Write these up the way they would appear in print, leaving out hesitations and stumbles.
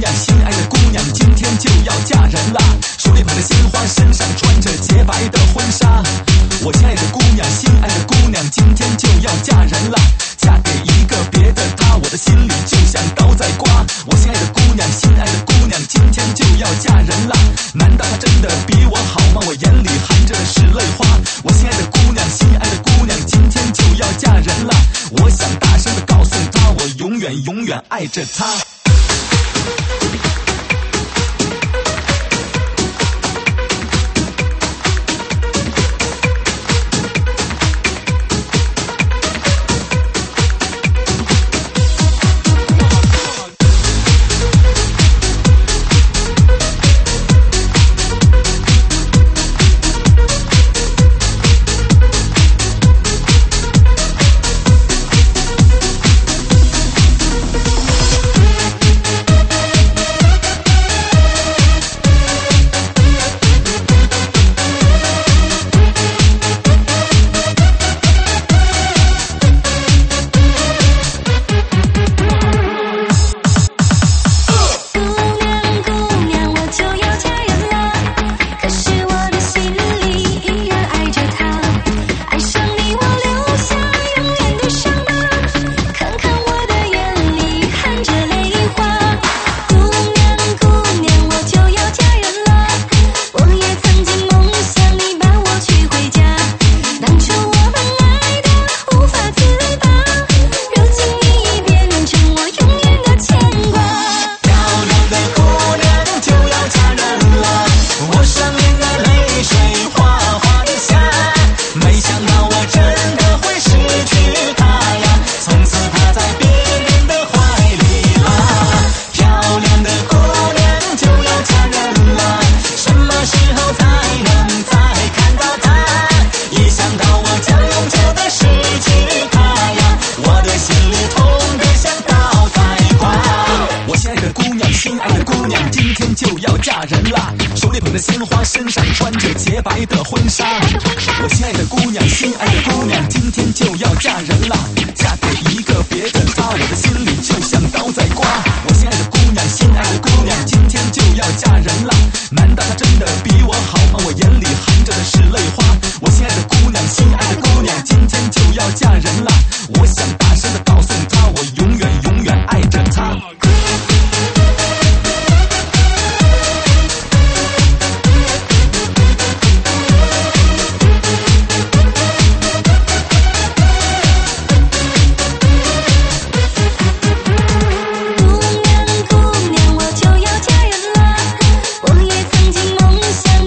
娘，心爱的姑娘，今天就要嫁人啦！手里捧着鲜花，身上穿着洁白的婚纱。我亲爱的姑娘，心爱的姑娘，今天就要嫁人啦！嫁给一个别的他，我的心里就像刀在刮。我亲爱的姑娘，心爱的姑娘，今天就要嫁人啦！难道她真的比我好吗？我眼里含着是泪花。我亲爱的姑娘，心爱的姑娘，今天就要嫁人啦！我想大声地告诉她，我永远永远爱着她。心爱的姑娘，今天就要嫁人啦！手里捧着鲜花，身上穿着洁白的婚纱。我亲爱的姑娘，心爱的姑娘，今天就要嫁人啦！嫁给一个别的他，我的心里就像刀在刮。我亲爱的姑娘，心爱的姑娘，今天就要嫁人啦！难道她真的比我好吗？我眼里含着的是泪花。我亲爱的姑娘，心爱的姑娘，今天就要嫁人啦！我想大声地告诉她，我永远永远爱着她。 姑娘，姑娘，我就要嫁人了。我也曾经梦想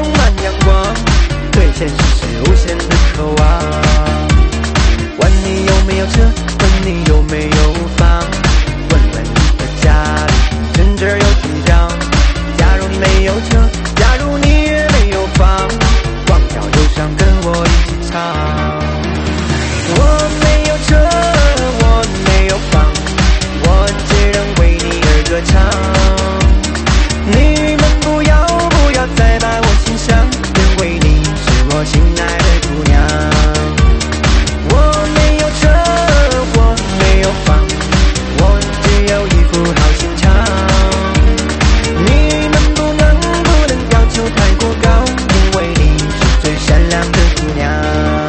满阳光，对现实是无限的渴望。问你有没有车，问你有没有房，问问你的家里真正有几张。假如你没有车，假如你也没有房，光脚忧伤跟我一起唱。我没有车，我没有房，我只能为你而歌唱。你们不要再把我心上，因为你是我心爱的姑娘。我没有车，我没有房，我只有一副好心肠。你们不能要求太过高，因为你是最善良的姑娘。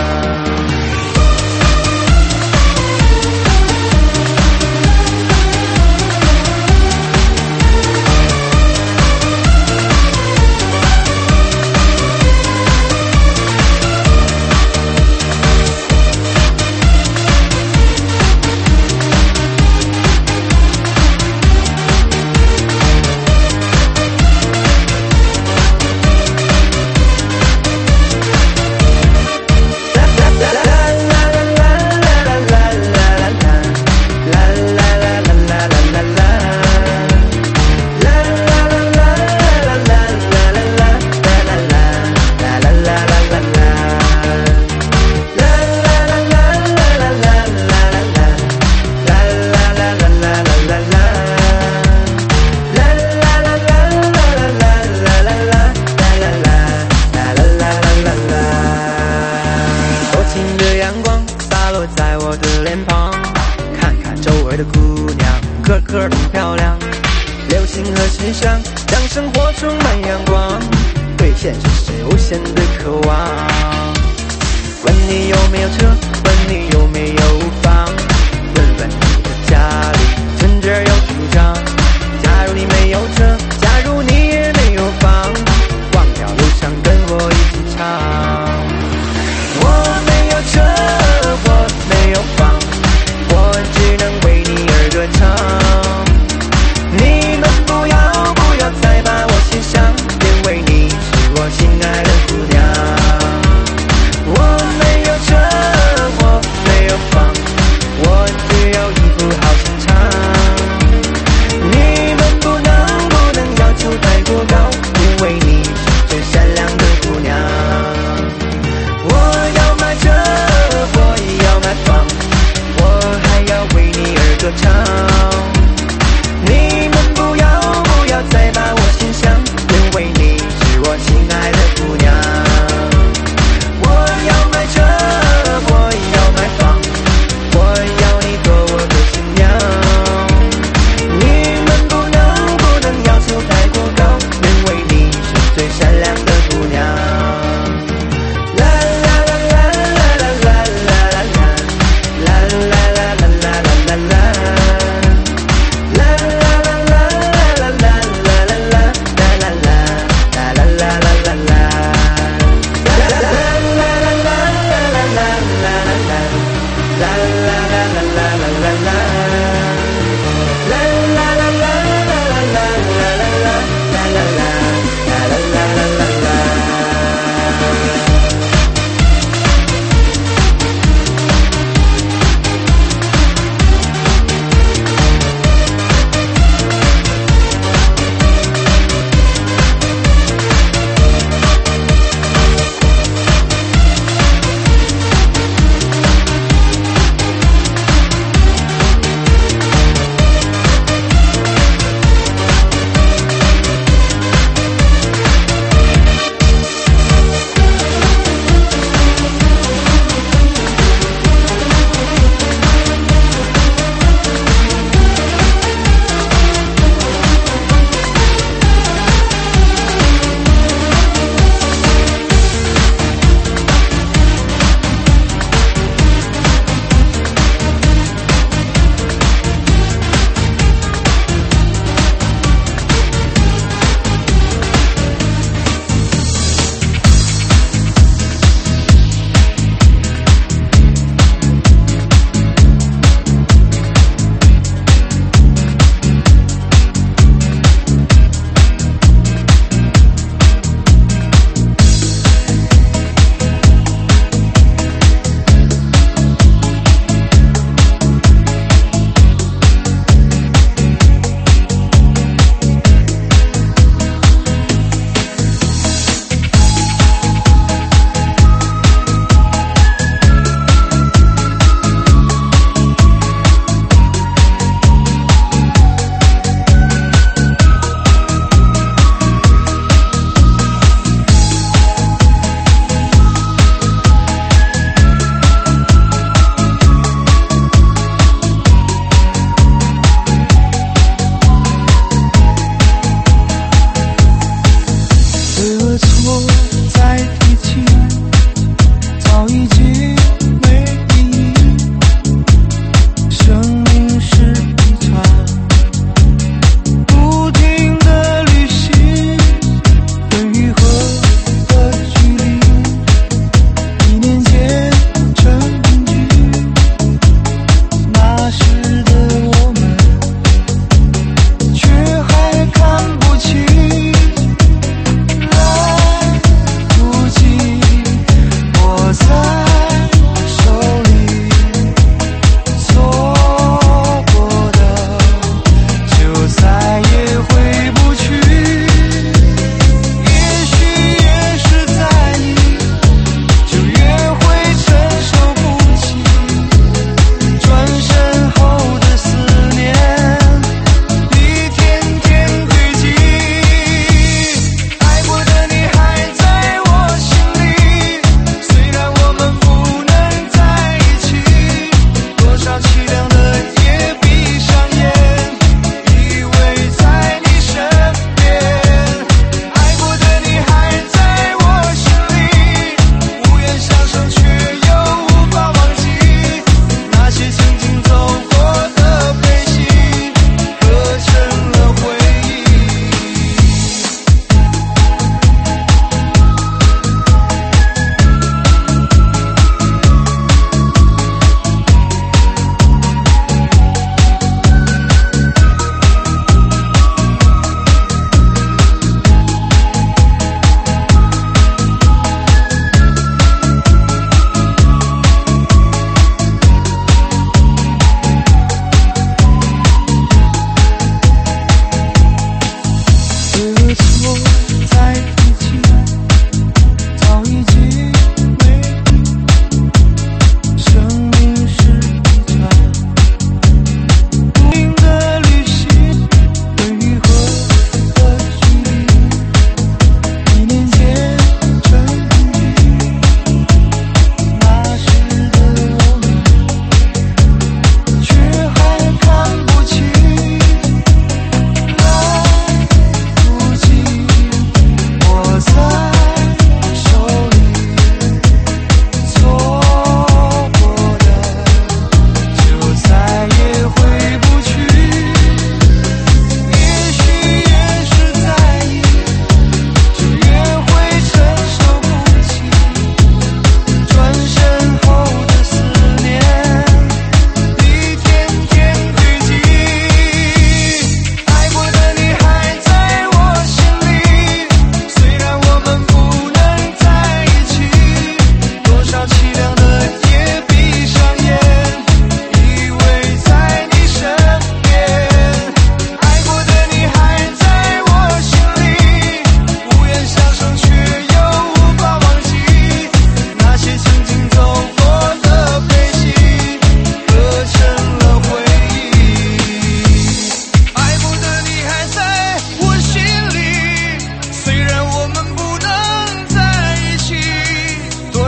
个都漂亮，流行和时尚让生活充满阳光，对现实是无限的渴望。问你有没有车，问你有没有房，问问你的家里存折有几张。假如你没有车，假如你也没有房，忘掉忧伤跟我一起唱。我没有车，我没有房，我只能为你而歌唱。你们不要再把我心上，因为你是我心爱的姑娘。我没有车，我没有房，我只有一副好心肠。你们不能要求太过高，因为你是最善良的姑娘。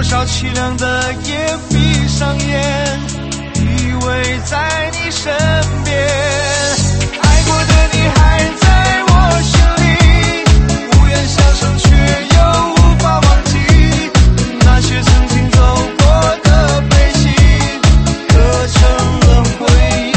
少凄凉的夜，闭上眼，依偎在你身边。爱过的你还在我心里，无言相守却又无法忘记那些曾经走过的悲喜，刻成了回忆。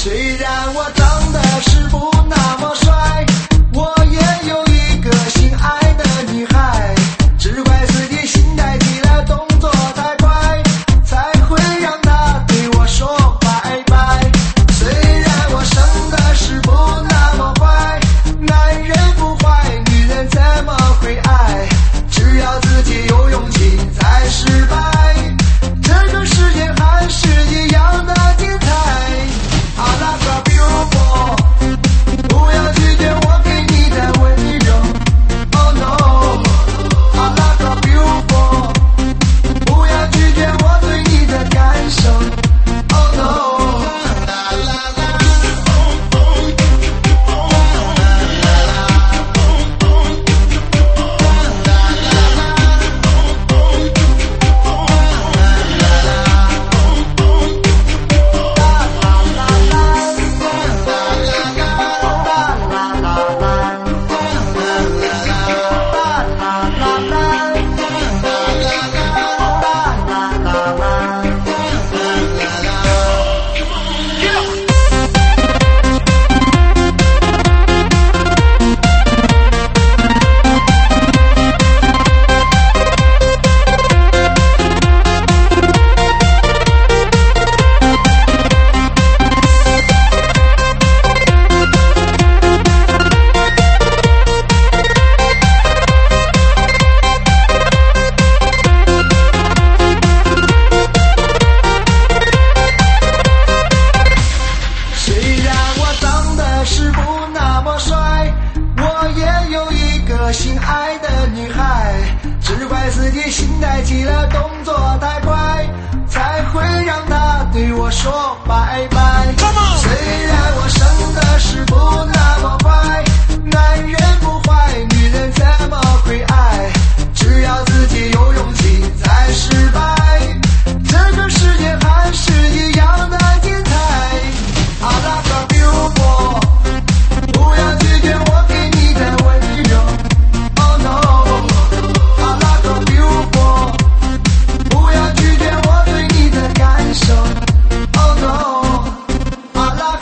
虽然我长得是不那么帅，我也有一个心爱的女孩，只怪自己心太急了，动作太快，才会让她对我说拜拜。虽然我生的是不那么坏，男人不坏，女人怎么会爱？只要自己有勇气才失败，这个世界还是一样的精彩。I like a beautiful， 不要拒绝我给你的温柔。Oh no，I like a beautiful， 不要拒绝我对你的感受。Oh no。心爱的女孩，只怪自己心太急了，动作太快，才会让她对我说拜拜。虽然我生的是不那么坏，男人不坏，女人怎么会爱？只要自己有勇气才失败，这个世界还是一样的精彩。I like a beautiful， 不要拒绝我给你的温柔。Oh no，I like a beautiful， 不要拒绝我对你的感受。Oh no，I like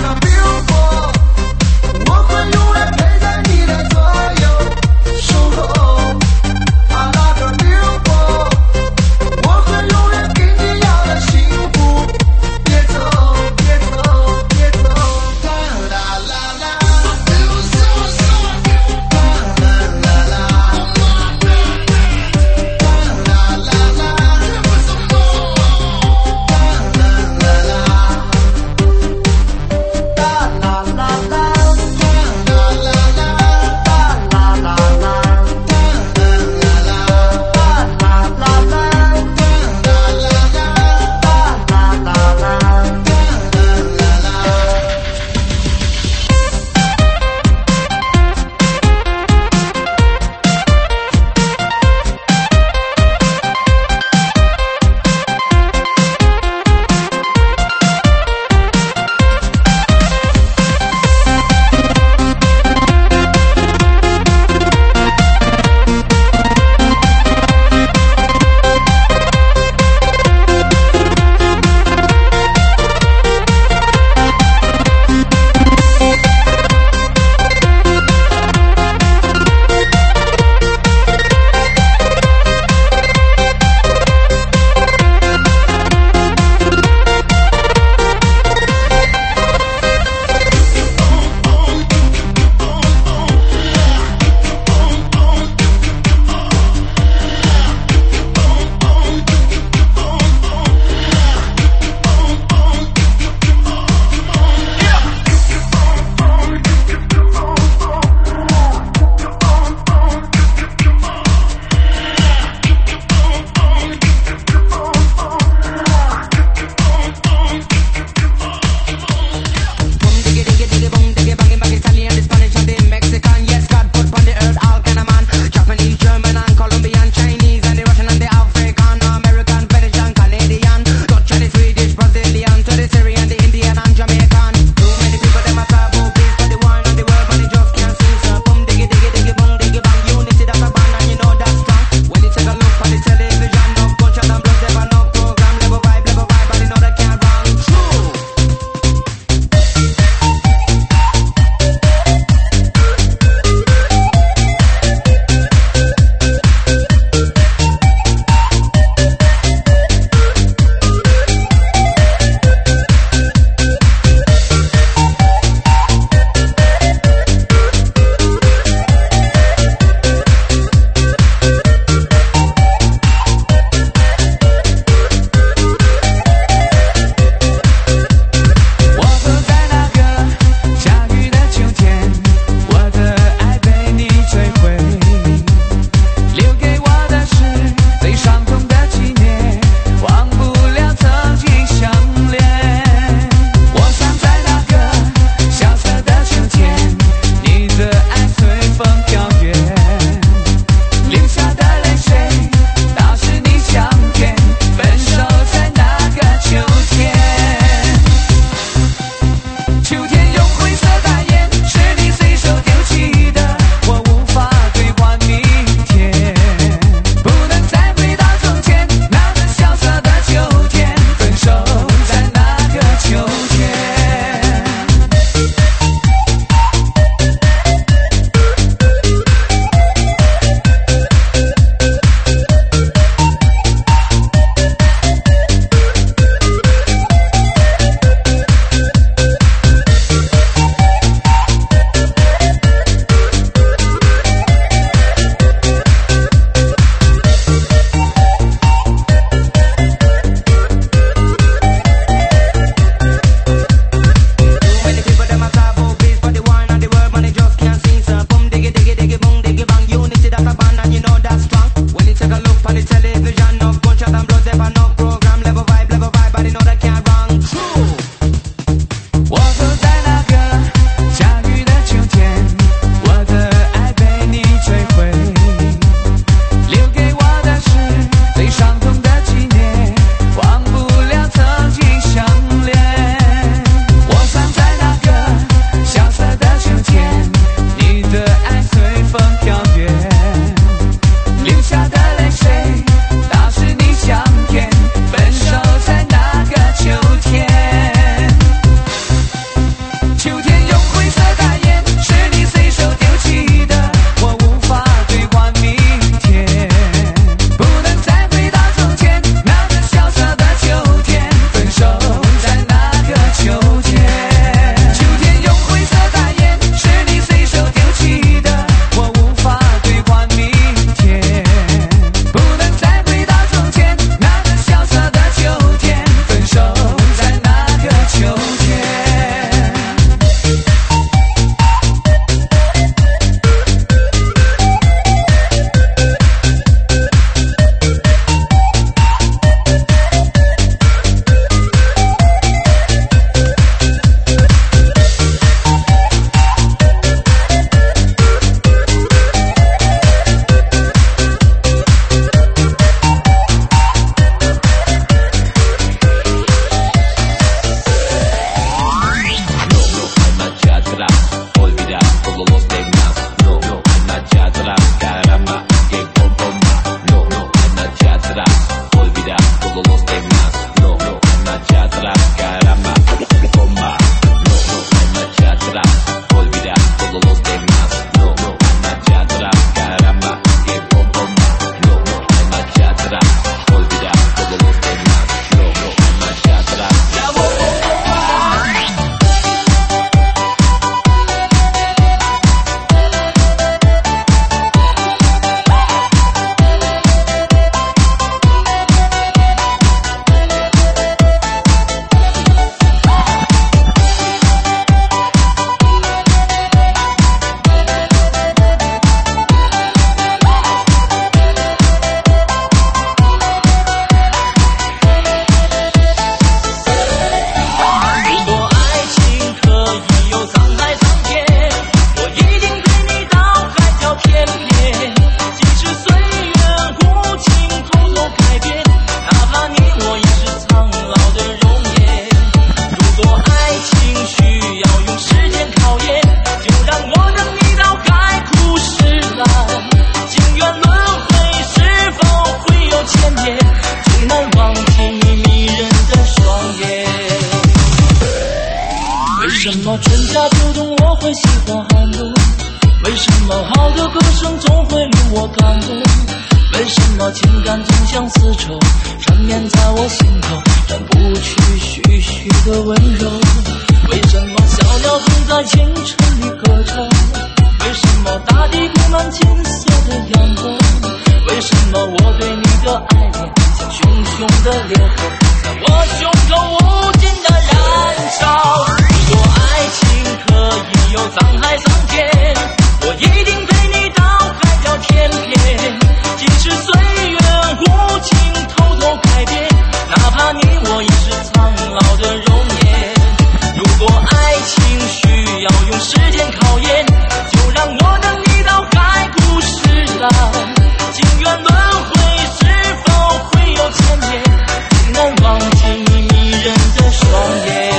春夏秋冬我会喜欢寒冬？为什么好的歌声总会令我感动？为什么情感总像丝绸缠绵在我心头，斩不去徐徐的温柔？为什么小鸟总在清晨里歌唱？为什么大地布满金色的阳光？为什么我对你的爱恋像熊熊的烈火，在我胸口无尽的燃烧？如果爱情可以有沧海桑田，我一定陪你到海角天边。即使岁月无情偷偷改变，哪怕你我已是苍老的容颜。如果爱情需要用时间考验，就让我等你到海枯石烂。情缘轮回是否会有千年，竟难忘记你迷人的双眼。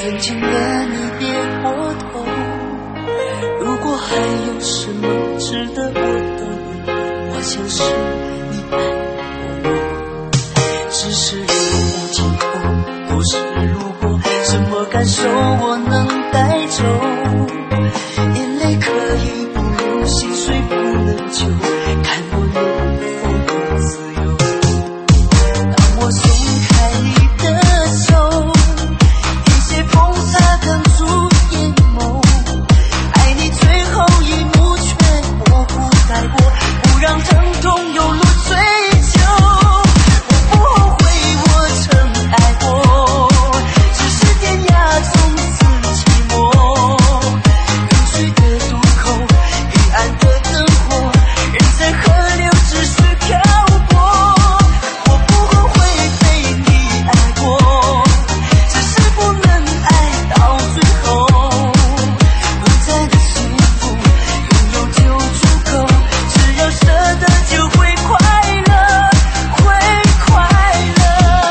眼前的你别过头，如果还有什么值得我的，我想是你爱我，只是如无今后，都是如果，什么感受我能带走？眼泪可以不流，心碎不能救，看我能否有自由。当我松开你的手，一些风沙哽住眼眸，爱你最后一幕却模糊带过，不让疼痛有路追求。我不后悔我曾爱过，只是天涯从此寂寞，远去的渡口，黑暗的灯火，人在河流只需漂泊。我不后悔被你爱过，只是不能爱到最后，短暂的幸福拥有就足够，只要舍得就会快乐，会快乐。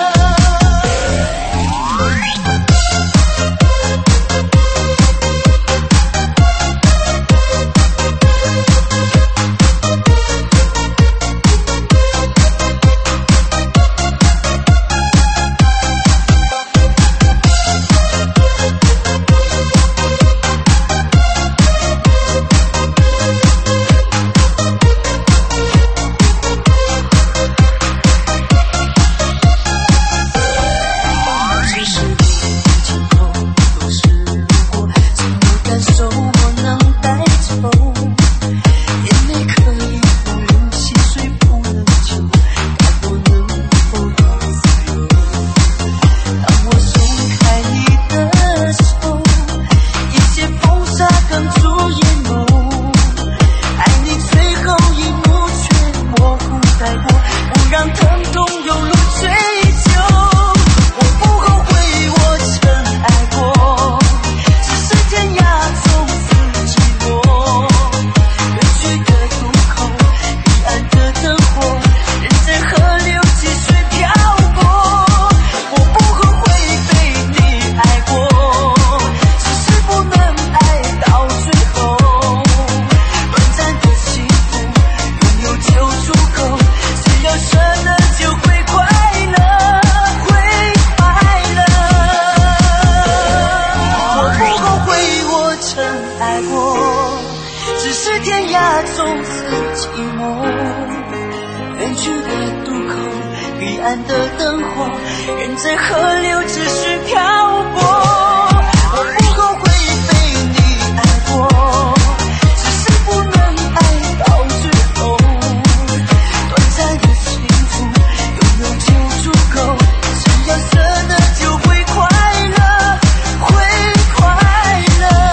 只是今后都是如果，什么感受我能带走？眼泪可以不流，心碎不能救，看我能否有自由。当我松开你的手，一些风沙哽住眼眸，爱你最后一幕却模糊带过，不让疼痛有路追求。我不后悔我曾爱过，只是天涯从此寂寞，远去的渡口，黑暗的灯火，人在河流继续漂泊。我不后悔被你爱过，只是不能爱到最后，短暂的幸福拥有就足够，只要舍得就会快乐，会快乐。我不后悔我曾爱过，只是天涯从此寂寞，远去的渡口，黑暗的灯火，人在河流只需漂泊。我不后悔被你爱过，只是不能爱到最后，短暂的幸福拥有就足够，只要舍得就会快乐，会快乐。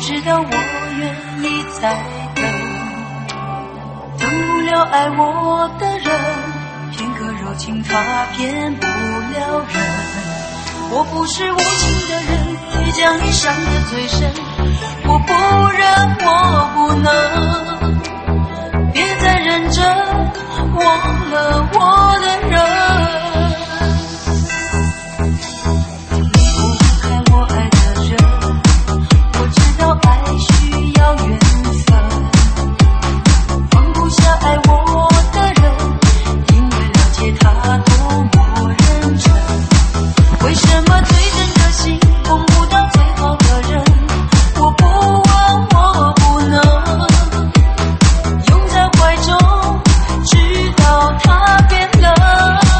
知道我愿意再等，等不了爱我的人，片刻柔情它骗不了人。我不是无情的人，却将你伤得最深。我不忍，我不能，别再认真忘了我的人。你不看我爱的人，我知道爱需要缘分，放不下爱我的人，因为了解他多么认真。为什么最真的心碰不到最好的人？我不问，我不能拥在怀中，直到他变冷。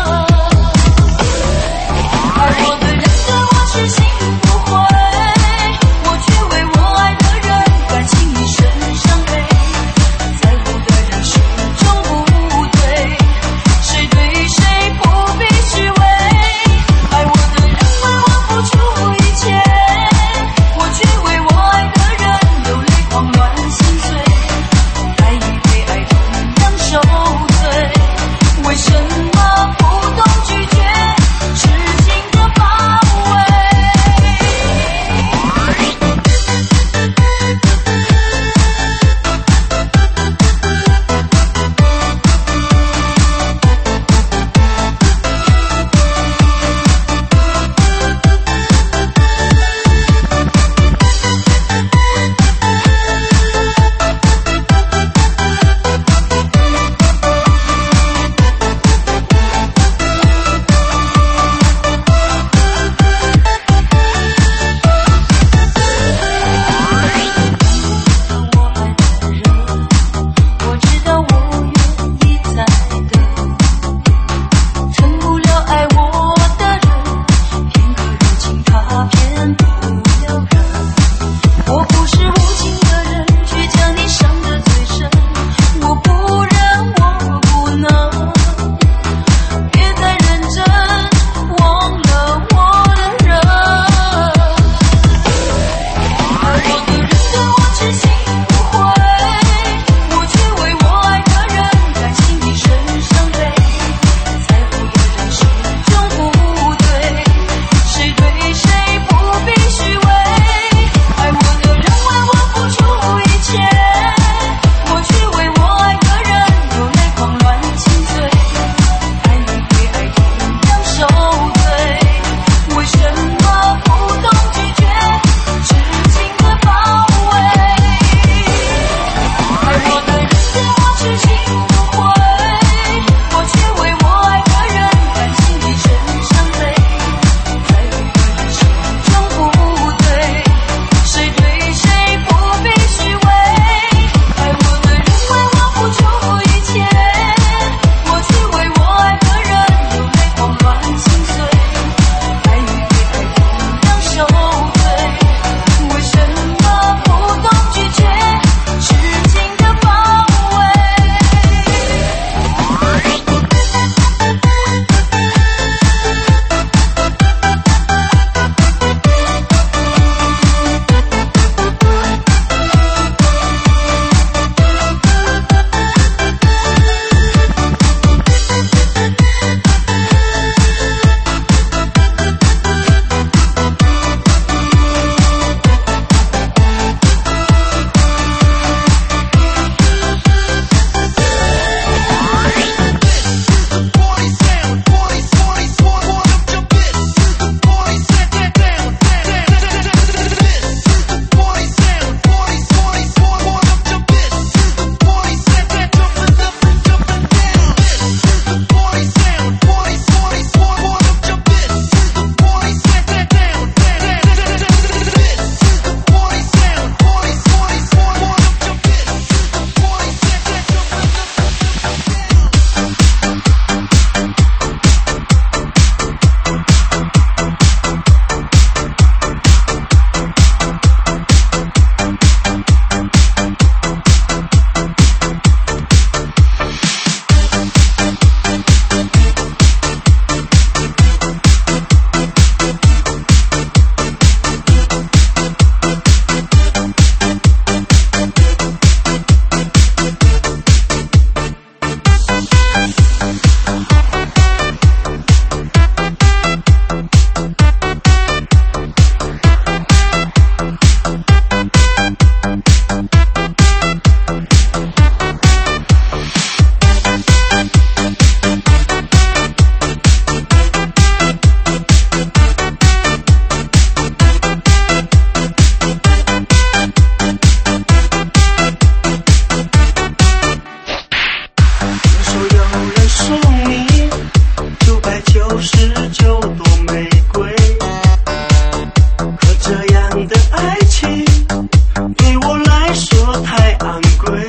是就多玫瑰，可这样的爱情对我来说太昂贵。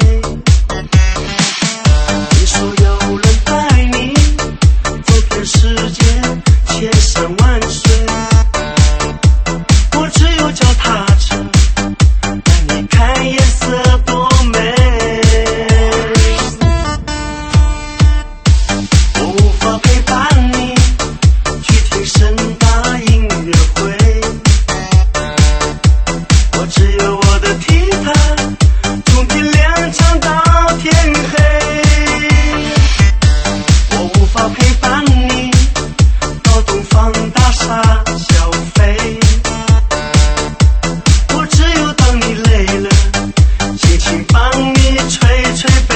你说有人带你走遍世界千山万水，我只有脚踏车带你看颜色多美。我无法陪伴你去听盛大音乐会，我只有我的吉他，从天亮唱到天黑。我无法陪伴你到东方大厦消费，我只有当你累了，轻轻帮你吹吹背。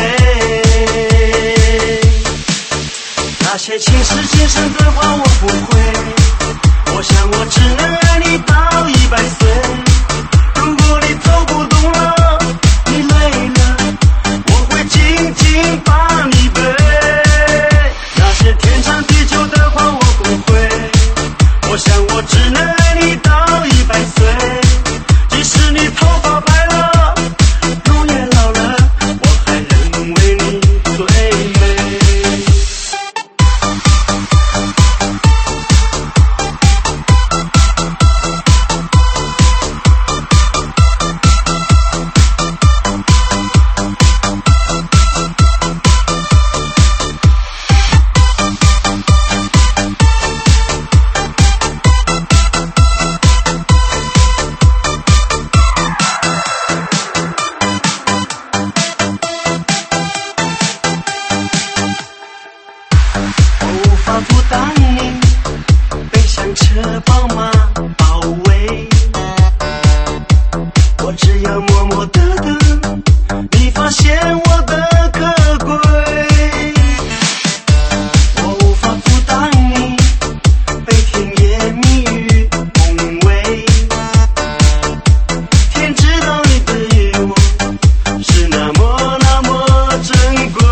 那些前世今生的话我不会，我想我只能爱你到100岁。如果你走不动了，你累了，我会紧紧把你背。那些天长地久的话我不会，我想我只能爱你到100岁。即使你头发白了，容颜老了，我还认为你最美。我无法阻挡你被香车宝马包围，我只要默默地等你发现我的可贵。我无法阻挡你被甜言蜜语恭维，天知道你的欲望是那么那么珍贵。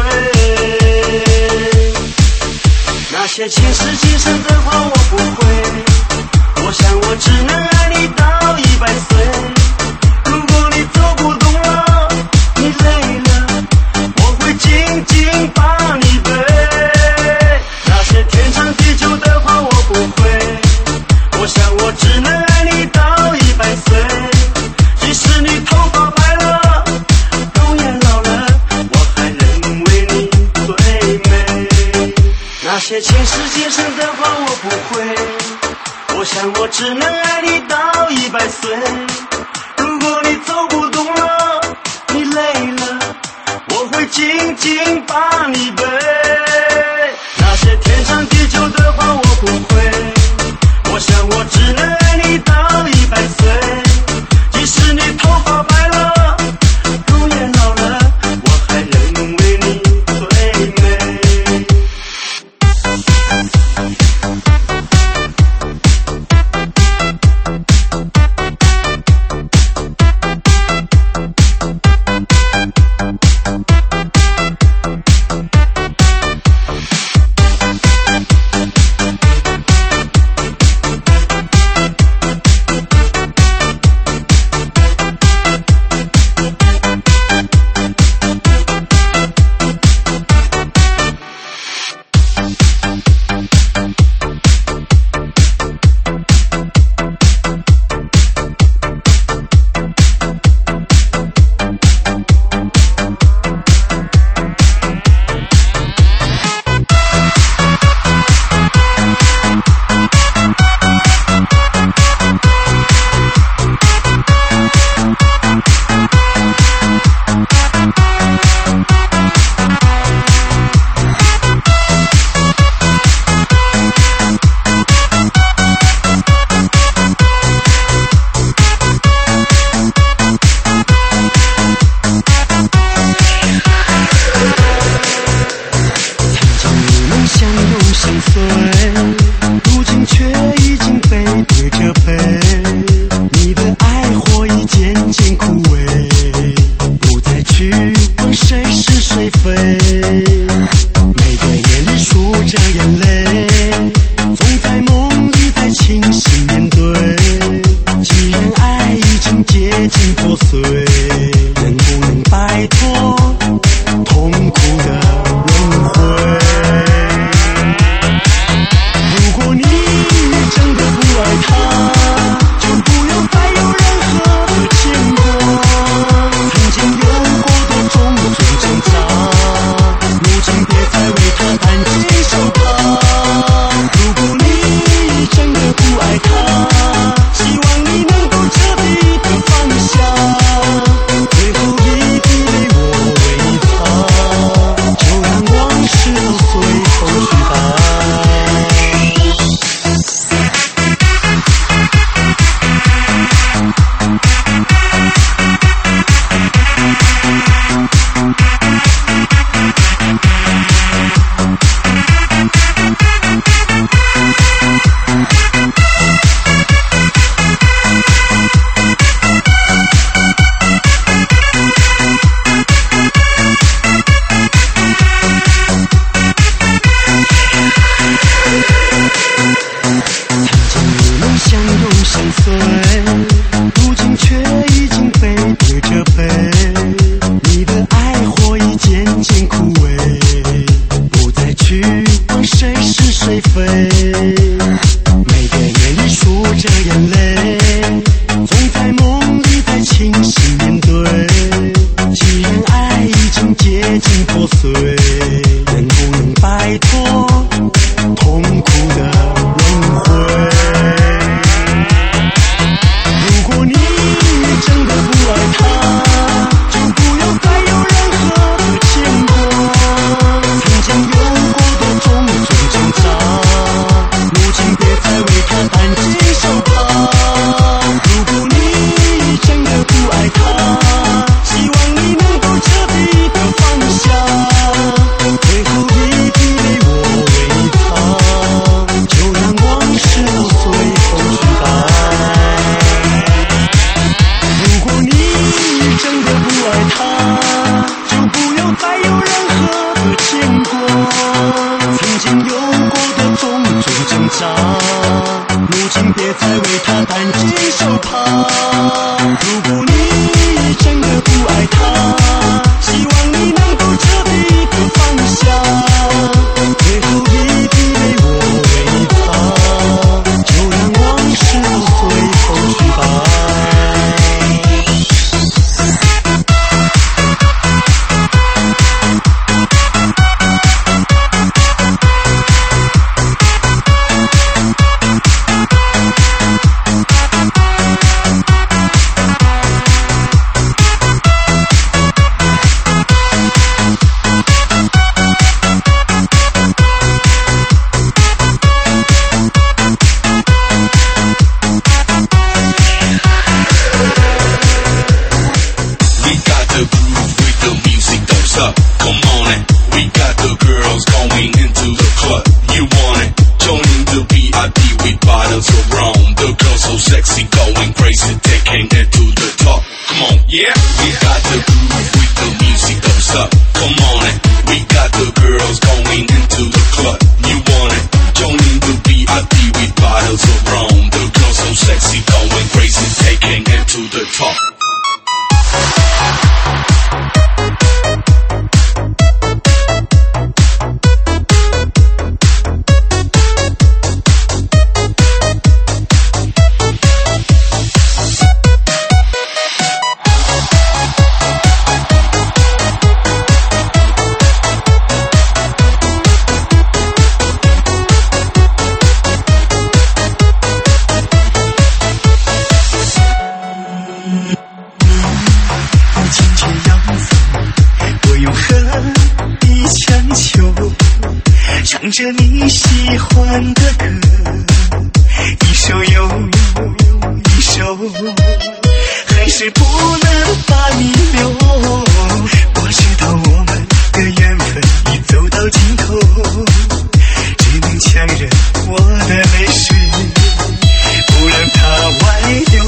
那些前世今生的话我不会，我想我只能爱你到100岁。如果你走不动了，你累了，我会紧紧把你背。那些天长地久的话我不会，我想我只能爱你到100岁。即使你头发白了，容颜老了，我还认为你最美。那些前世今生的话我不会，我想我只能爱你到100岁。如果你走不动了，你累了，我会紧紧把你背。那些天长地久的话我不会，我想我只能爱你到100岁。即使你头发白了，容颜老了，我还认为你最美。 会飞。每个夜里数着眼泪，总在梦里再清醒面对。既然爱已经接近破碎，能不能摆脱痛苦的轮回？如果你真的不爱他，就不要再有任何的牵挂。曾经有过的种种挣扎，如今别再为他担惊受怕。如果你真的不爱他，希望你能够彻底的放下，最后一滴泪我为他，就让往事都随风去吧。如果你真的不爱他，就不要再有任何的牵挂。曾经有过的种种挣扎，如今别再为他担惊受怕。如果你真的不爱他，希望你能够彻底的放下，最后一滴泪我为他，就让往事都随风去吧。唱着你喜欢的歌，一首又一首，还是不能把你留。我知道我们的缘分已走到尽头，只能强忍我的泪水，不让它外流。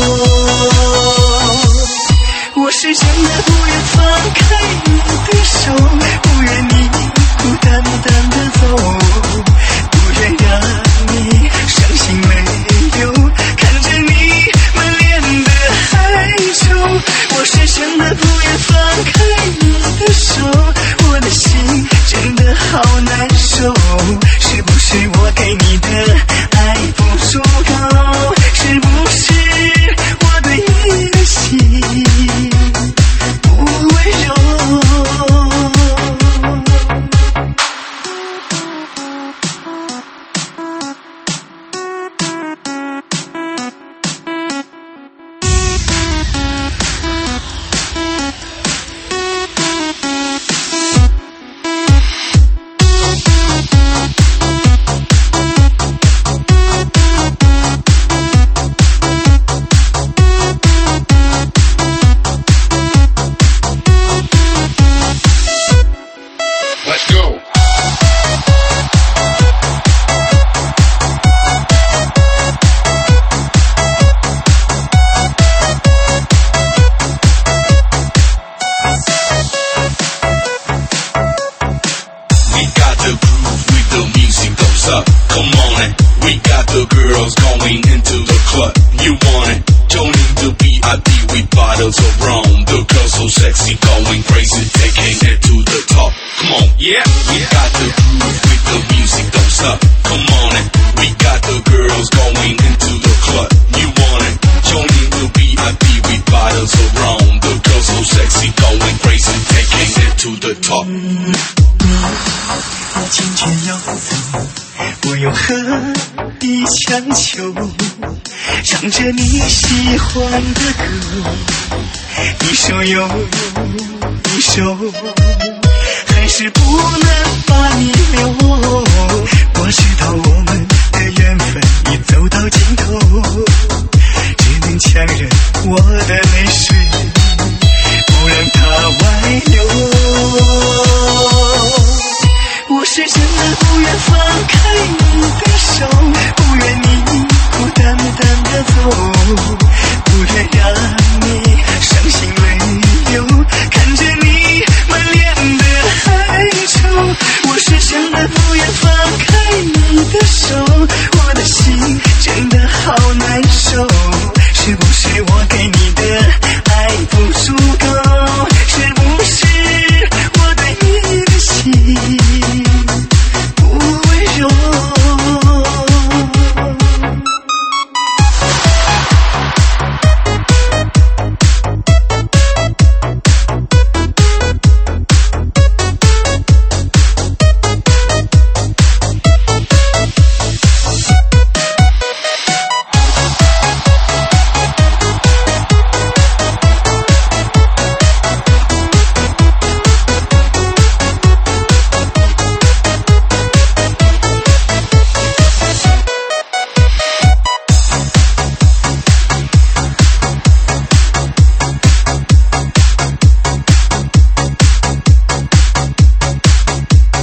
我是真的不愿放开你的手，不愿你孤单单的走，不愿让你伤心没有看着你满脸的哀愁。我是真的不愿放开你的手，我的心真的好难受。是不是我给你的爱不足够？是不是我对你的心不温柔？ Yeah, we got the groove with the music, don't stop. 心却要走，我又何必强求？唱着你喜欢的歌，一首又一首，还是不能把你留。我知道我们的缘分已走到尽头，只能强忍我的泪水，不让它外流。我是真的不愿放开你的手，不愿你孤单单的走，不愿让你伤心泪流，看着你满脸的哀愁。我是真的不愿放开你的手，我的心真的好难受。是不是我给你的爱不足够？是不是我对你的心不温柔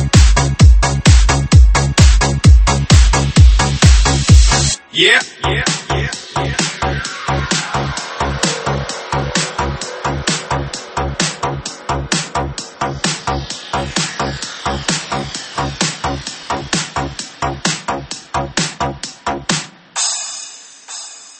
？Yeah.